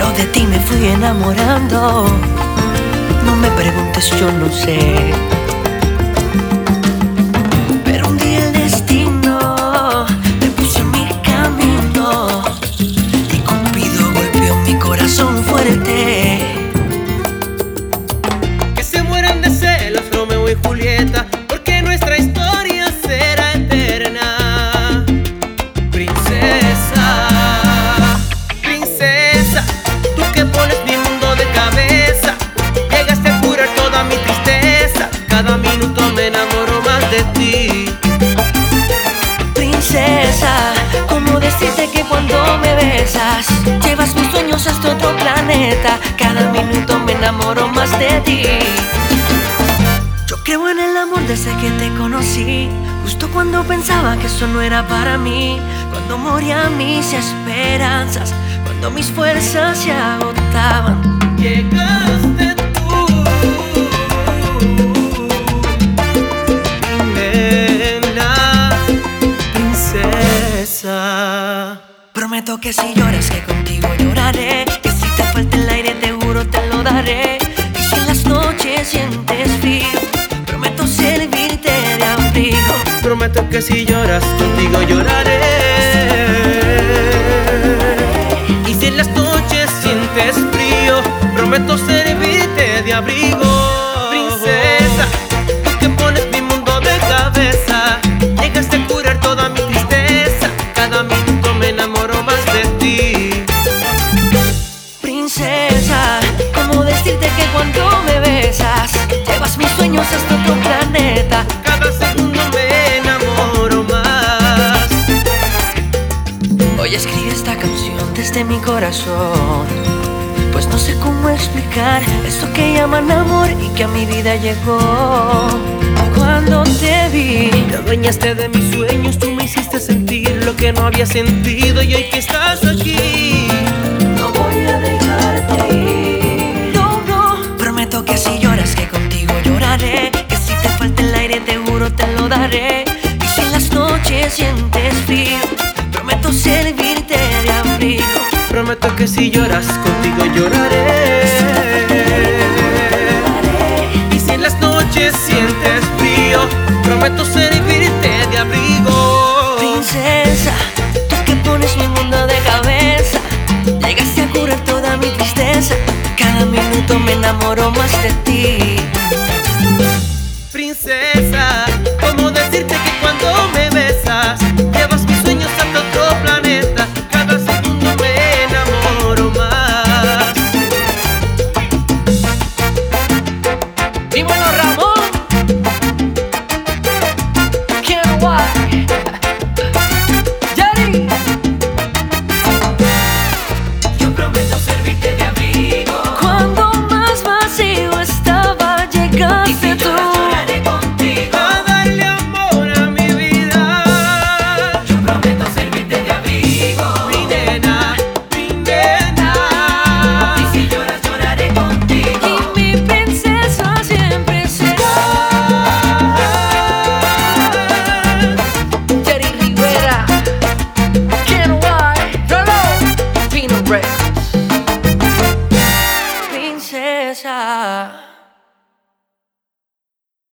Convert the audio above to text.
pero de ti me fui enamorando. No me preguntes, yo no sé. Pero un día el destino me puso en mi camino y Cupido golpeó mi corazón fuerte. Que se mueran de celos Romeo y Julieta, porque nuestra historia será eterna. Princesa, princesa, tú que pones mi mundo de cabeza, llegaste a curar toda mi tristeza. Cada minuto me enamoro más de ti. Princesa, ¿cómo decirte que cuando me besas llevas mis sueños hasta otro planeta? Cada minuto me enamoro más de ti. Yo creo en el amor desde que te conocí, justo cuando pensaba que eso no era para mí, cuando morían mis esperanzas, cuando mis fuerzas se agotaban. Llegaste tú, mi nena, princesa. Prometo que si lloras que contigo lloraré, que si te falta el aire te juro te lo daré. Y si en las noches sientes frío, prometo servirte de abrigo. Prometo que si lloras contigo lloraré. Y si en las noches sientes frío, prometo servirte de abrigo. Princesa, tú que pones mi mundo de cabeza, llegaste a curar toda mi tristeza. Cada minuto me enamoro más de ti. Princesa, ¿cómo decirte que cuando me besas llevas mis sueños hasta otro planeta? Cada segundo me enamoro más. Hoy escribí esta canción desde mi corazón, pues no sé cómo explicar eso que llaman amor y que a mi vida llegó. Cuando te vi, Te adueñaste de mis sueños, tú me hiciste sentir lo que no había sentido. Y hoy que estás aquí, no voy a dejarte ir. No, no. Prometo que si lloras que contigo lloraré, que si te falta el aire te juro te lo daré. Y si en las noches sientes frío, prometo servirte de abrigo. prometo que si lloras contigo lloraré. Y si en las noches sientes frío, prometo servirte de abrigo. Princesa, tú que pones mi mundo de cabeza, llegaste a curar toda mi tristeza. Cada minuto me enamoro más de ti. Princesa, ¿cómo decirte que cuando me besas llevas mis sueños hasta otro planeta? Cada segundo me enamoro más. Dímelo, Ramón. Quiero guay. Yari. Yo prometo servirte de abrigo. Cuando más vacío estaba, llegaste tú. Princesa.